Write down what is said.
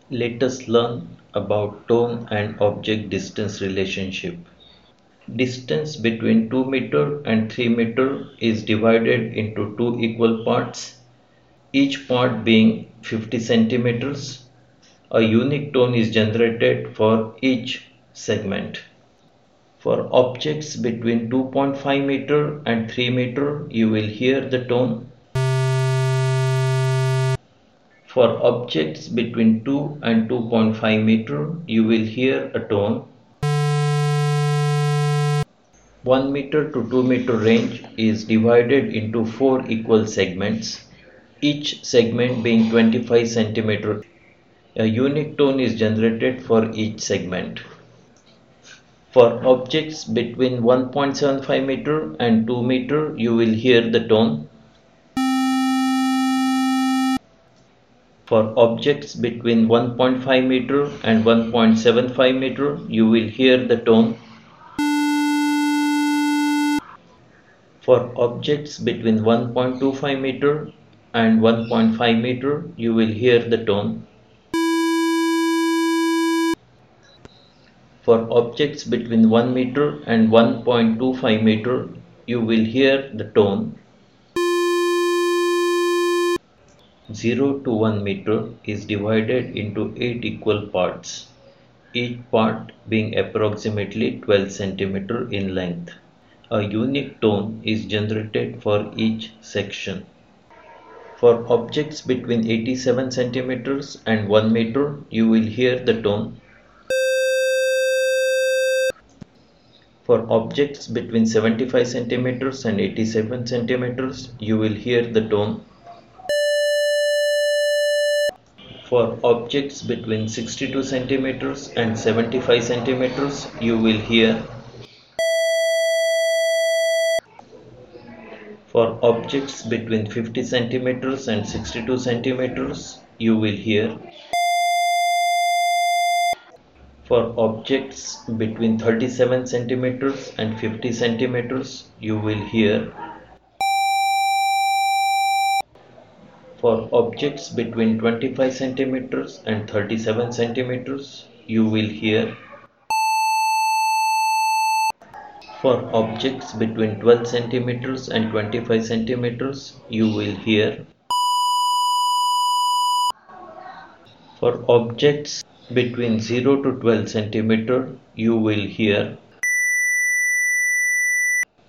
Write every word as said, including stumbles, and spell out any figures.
Let us learn about tone and object distance relationship. Distance between two meter and three meter is divided into two equal parts, each part being fifty centimeters. A unique tone is generated for each segment. For objects between two point five meter and three meter, you will hear the tone. For objects between two and two point five meter, you will hear a tone. one meter to two meter range is divided into four equal segments, each segment being twenty-five centimeters. A unique tone is generated for each segment. For objects between one point seven five meter and two meter, you will hear the tone. For objects between one point five meter and one point seven five meter, you will hear the tone. For objects between one point two five meter and one point five meter, you will hear the tone. For objects between one meter and one point two five meter, you will hear the tone. zero to one meter is divided into eight equal parts, each part being approximately twelve centimeters in length. A unique tone is generated for each section. For objects between eighty-seven centimeters and one meter, you will hear the tone. For objects between seventy-five centimeters and eighty-seven centimeters, you will hear the tone. For objects between sixty-two centimeters and seventy-five centimeters, you will hear. For objects between fifty centimeters and sixty-two centimeters, you will hear. For objects between thirty-seven centimeters and fifty centimeters, you will hear. For objects between twenty-five centimeters and thirty-seven centimeters, you will hear. For objects between twelve centimeters and twenty-five centimeters, you will hear. For objects between zero to twelve centimeters, you will hear.